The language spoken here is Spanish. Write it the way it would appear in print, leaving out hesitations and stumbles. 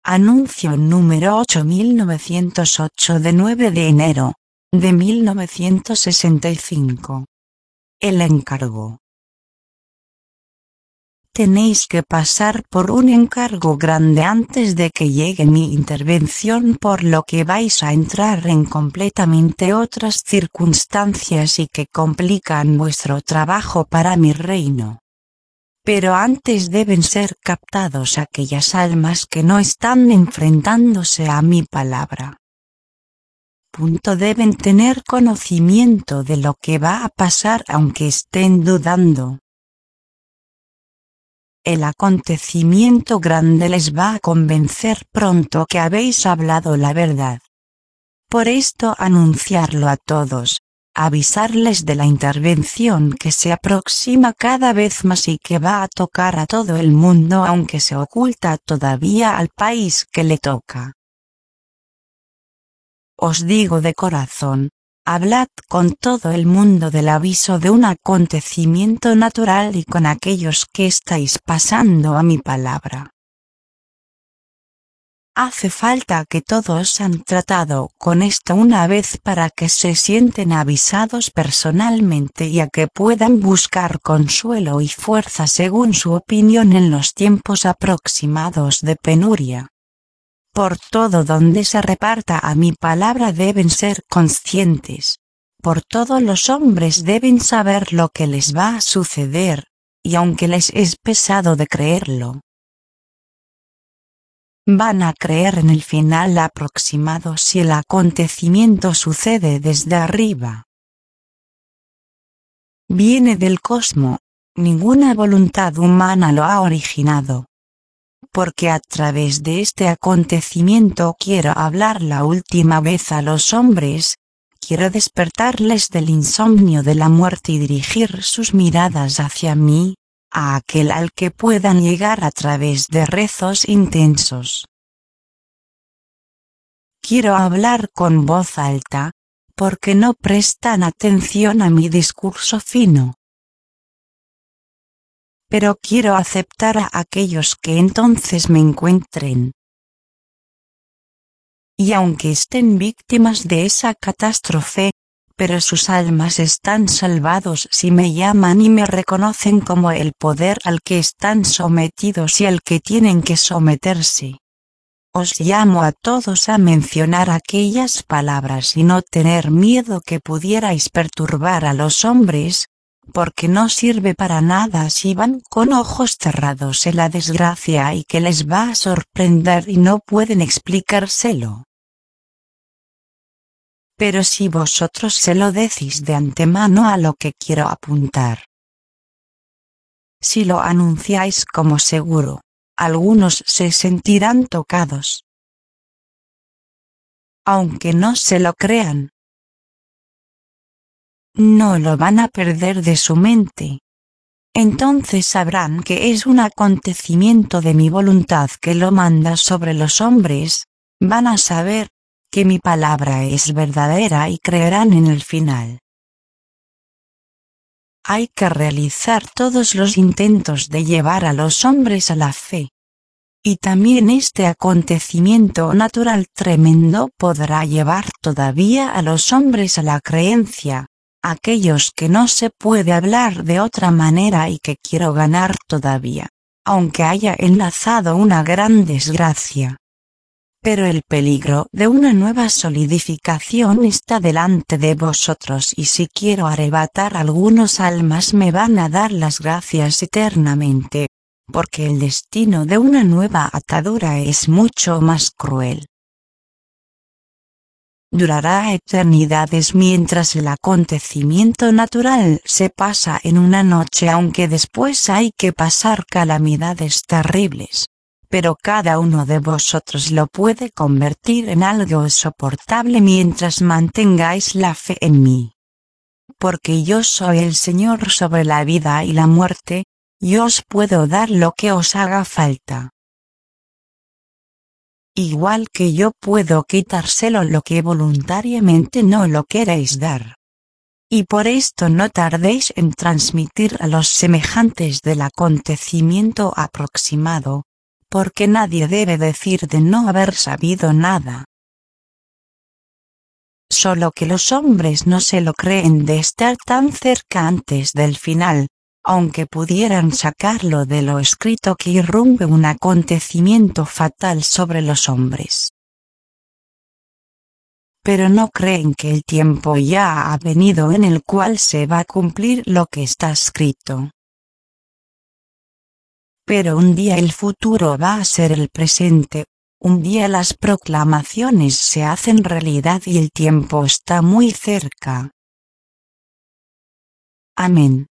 Anuncio número 8908 de 9 de enero de 1965. El encargo. Tenéis que pasar por un encargo grande antes de que llegue mi intervención, por lo que vais a entrar en completamente otras circunstancias y que complican vuestro trabajo para mi reino. Pero antes deben ser captados aquellas almas que no están enfrentándose a mi palabra. Deben tener conocimiento de lo que va a pasar aunque estén dudando. El acontecimiento grande les va a convencer pronto que habéis hablado la verdad. Por esto anunciarlo a todos. Avisarles de la intervención que se aproxima cada vez más y que va a tocar a todo el mundo, aunque se oculta todavía al país que le toca. Os digo de corazón, hablad con todo el mundo del aviso de un acontecimiento natural y con aquellos que estáis pasando a mi palabra. Hace falta que todos han tratado con esto una vez para que se sienten avisados personalmente y a que puedan buscar consuelo y fuerza según su opinión en los tiempos aproximados de penuria. Por todo donde se reparta a mi palabra deben ser conscientes. Por todos los hombres deben saber lo que les va a suceder, y aunque les es pesado de creerlo, van a creer en el final aproximado si el acontecimiento sucede desde arriba. Viene del cosmos, ninguna voluntad humana lo ha originado. Porque a través de este acontecimiento quiero hablar la última vez a los hombres, quiero despertarles del insomnio de la muerte y dirigir sus miradas hacia mí, a aquel al que puedan llegar a través de rezos intensos. Quiero hablar con voz alta, porque no prestan atención a mi discurso fino. Pero quiero aceptar a aquellos que entonces me encuentren. Y aunque estén víctimas de esa catástrofe, pero sus almas están salvados si me llaman y me reconocen como el poder al que están sometidos y al que tienen que someterse. Os llamo a todos a mencionar aquellas palabras y no tener miedo que pudierais perturbar a los hombres, porque no sirve para nada si van con ojos cerrados en la desgracia y que les va a sorprender y no pueden explicárselo. Pero si vosotros se lo decís de antemano a lo que quiero apuntar, si lo anunciáis como seguro, algunos se sentirán tocados, aunque no se lo crean. No lo van a perder de su mente. Entonces sabrán que es un acontecimiento de mi voluntad que lo manda sobre los hombres, van a saber que mi palabra es verdadera y creerán en el final. Hay que realizar todos los intentos de llevar a los hombres a la fe. Y también este acontecimiento natural tremendo podrá llevar todavía a los hombres a la creencia, aquellos que no se puede hablar de otra manera y que quiero ganar todavía, aunque haya enlazado una gran desgracia. Pero el peligro de una nueva solidificación está delante de vosotros y si quiero arrebatar algunos almas me van a dar las gracias eternamente, porque el destino de una nueva atadura es mucho más cruel. Durará eternidades mientras el acontecimiento natural se pasa en una noche, aunque después hay que pasar calamidades terribles. Pero cada uno de vosotros lo puede convertir en algo soportable mientras mantengáis la fe en mí. Porque yo soy el Señor sobre la vida y la muerte, yo os puedo dar lo que os haga falta. Igual que yo puedo quitárselo lo que voluntariamente no lo queréis dar. Y por esto no tardéis en transmitir a los semejantes del acontecimiento aproximado, porque nadie debe decir de no haber sabido nada. Solo que los hombres no se lo creen de estar tan cerca antes del final, aunque pudieran sacarlo de lo escrito que irrumpe un acontecimiento fatal sobre los hombres. Pero no creen que el tiempo ya ha venido en el cual se va a cumplir lo que está escrito. Pero un día el futuro va a ser el presente, un día las proclamaciones se hacen realidad y el tiempo está muy cerca. Amén.